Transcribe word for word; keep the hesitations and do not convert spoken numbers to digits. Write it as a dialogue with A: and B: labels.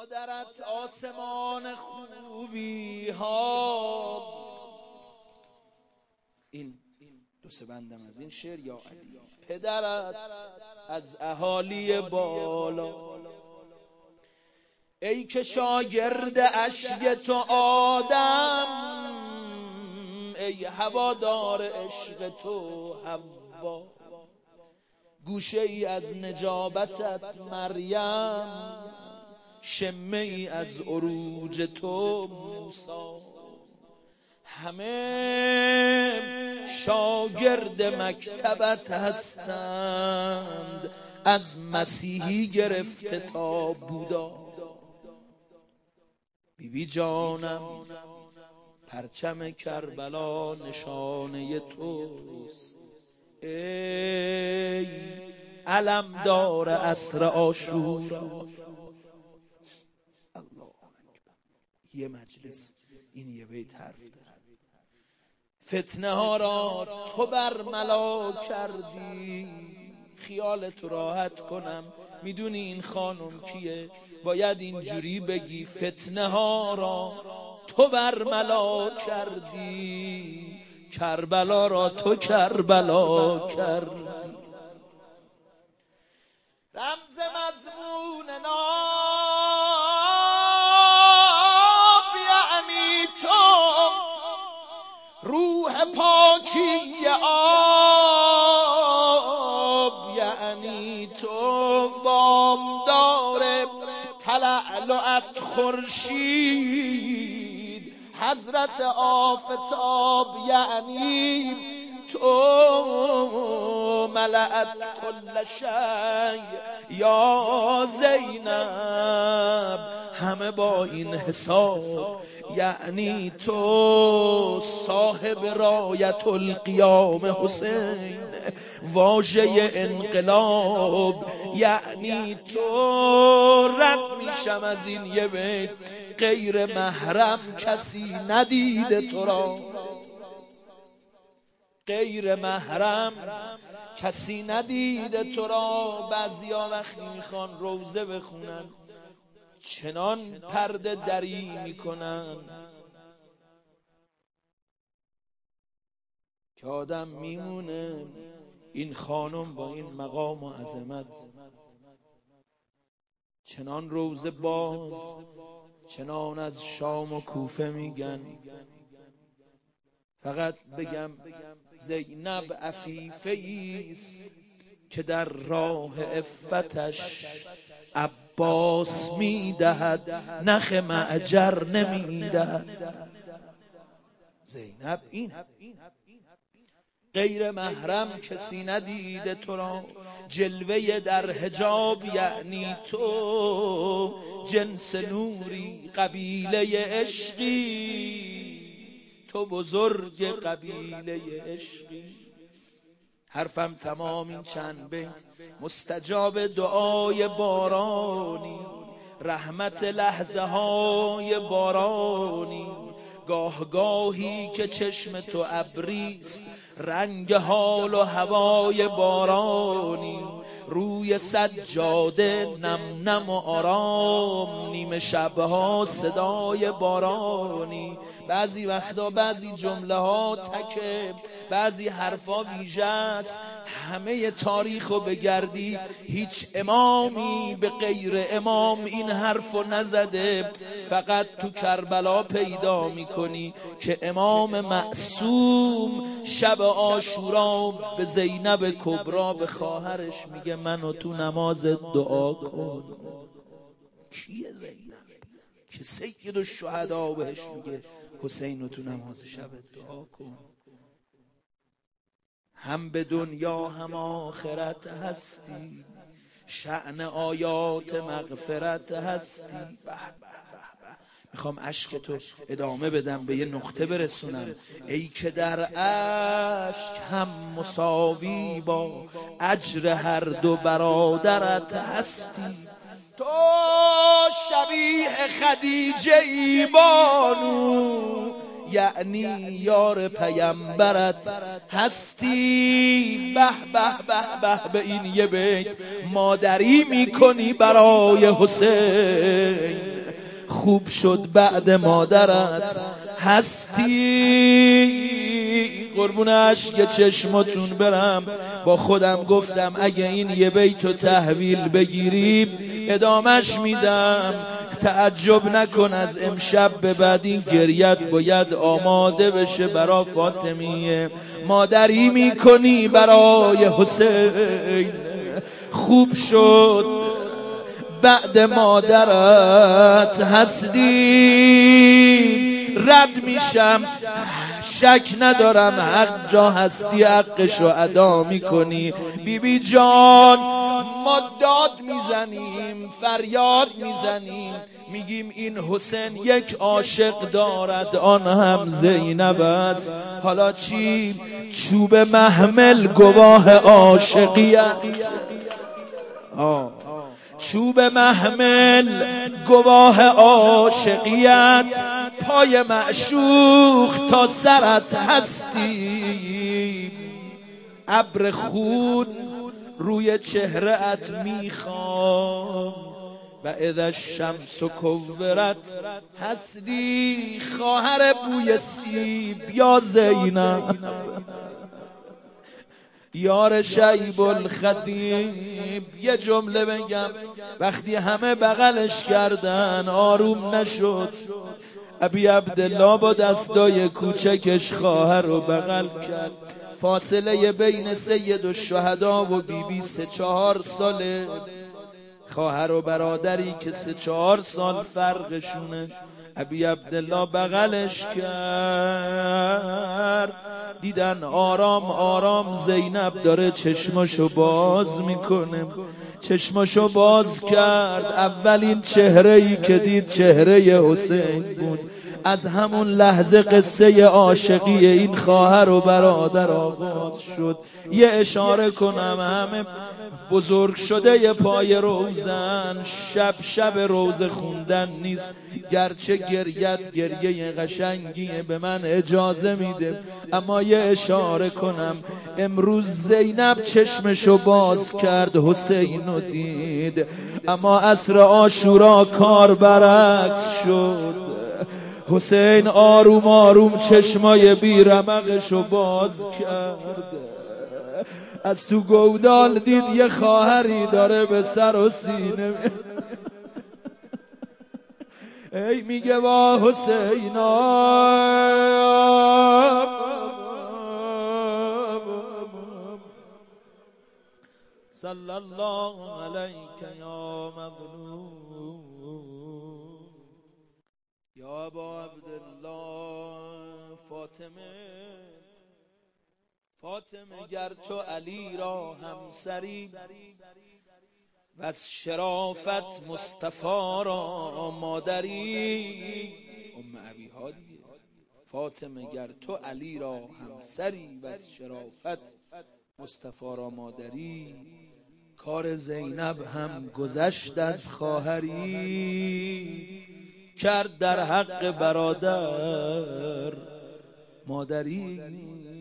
A: مادرت آسمان خوبی ها. این دو سه بندم از این شعر. یا علی پدرت از اهالی بالا، ای که شاگرد اشک تو آدم، ای هوادار عشق تو حوا، گوشه ای از نجابتت مریم، شمه ای از عروج تو موسی. همه شاگرد مکتبت هستند، از مسیحی گرفته تا بودا. بی بی جانم پرچم کربلا نشانه توست، ای علمدار عصر عاشورا. الله اکبر. یه مجلس این یه بیت حرف داره. فتنه ها را تو برملا کردی، خیالت راحت کنم میدونی این خانم کیه؟ باید اینجوری بگی فتنه ها را تو برملا کردی، کربلا را تو کربلا کردی. رمز مضمون ناب یعنی تو، روح پاکی آب یعنی تو، وامدار تلعلعت خورشید حضرت آفتاب یعنی تو، ملأت کل شی یا زینب، همه با این حساب یعنی تو، صاحب رایت القیام حسین واژه انقلاب یعنی تو. رد میشم از این یه بیت، غیر محرم کسی ندیده تو را، غیر محرم کسی ندیده تو را. بعضیا وقتی میخوان روزه بخونن چنان پرده دری میکنن که آدم میمونه این خانم با این مقام و عظمت چنان روزه باز، چنان از شام و کوفه میگن. فقط بگم زینب عفیفه ایست که در راه عفتش عباس میدهد، نخ معجر نمیدهد. زینب این غیر محرم کسی ندیده تو را، جلوه در حجاب یعنی تو، جنس نوری قبیله عشقی، تو بزرگ قبیله عشقی. حرفم تمام این چند بیت مستجاب دعای بارانی، رحمت لحظه های بارانی، گاه گاهی که چشم تو ابریست، رنگ حال و هوای بارانی، روی سجاده نم نم و آرام، نیمه شبها صدای بارانی. بعضی وقتا بعضی جمله ها تکه، بعضی حرفا ویژه است. همه تاریخو بگردی هیچ امامی به غیر امام این حرفو نزده. فقط تو کربلا پیدا میکنی که امام معصوم شب عاشورا به زینب کبرا به خواهرش میگه منو تو نماز دعا کن. کیه زینب که سید الشهدا بهش میگه حسین تو نماز شب دعا کن؟ هم به دنیا هم آخرت هستی، شأن آیات مغفرت هستی. به به به. میخوام عشق تو ادامه بدم، به یه نقطه برسونم. ای که در عشق هم مساوی با اجر هر دو برادرت هستی، تو شبیه خدیجه ای بانو یعنی یار پیامبرت هستی. به به به به به این یه بیت مادری میکنی برای حسین. خوب شد بعد مادرت هستی. قربون اشک چشماتون برم، با خودم گفتم اگه این یه بیتو تحویل بگیریم ادامش میدم. تعجب نکن از امشب به بعد این گریت باید آماده بشه برا فاطمیه. مادری میکنی برای حسین، خوب شد بعد مادرت هستی. رد میشم شک ندارم حق جا هستی، حقشو ادا میکنی. بی بی جان ما داد میزنیم، فریاد میزنیم، میگیم این حسین یک عاشق دارد، آن هم زینب است. حالا چی؟ چوب محمل گواه عاشقیت، آه چوب محمل گواه عاشقیت، پای معشوق تا سرت هستی. ابر خون روی چهره ات میخوام و اذا الشمس کورت هستی. خواهر بوی سیب یا زینب، یار شیب الخطیب. یه جمله بگم، وقتی همه بغلش کردن آروم نشد. ابی عبدالله با دستای کوچکش خواهر رو بغل کرد. فاصله بین سید الشهدا و بی بی سه چهار ساله. خواهر و برادری که سه چهار سال فرقشونه. ابی عبدالله بغلش کرد، دیدن آرام آرام زینب داره چشماشو باز میکنه. چشماشو باز کرد، اولین چهره‌ای که دید چهره حسین بود. از همون لحظه قصه عاشقی این خواهر و برادر آغاز شد. یه اشاره کنم، همه بزرگ شده ی پای روزن، شب شب روزه خوندن نیست. گرچه گریت گریه قشنگیه به من اجازه میده، اما یه اشاره کنم. امروز زینب چشمشو باز کرد، حسین رو دید، اما عصر عاشورا کار برعکس شد. حسین آروم آروم چشمای بیرمقشو باز کرد، از تو گودال دید یه خواهری داره به سر و سینه ای میگه با حسینا صلی الله علیک یا مظلوم یا ابا عبدالله. فاطمه فاطمه گر تو علی را همسری و از شرافت مصطفی را مادری. ام ابیها دیگه. فاطمه گر تو علی را همسری و از شرافت مصطفی را مادری. کار زینب هم گذشت از خواهری، کرد در حق برادر مادری.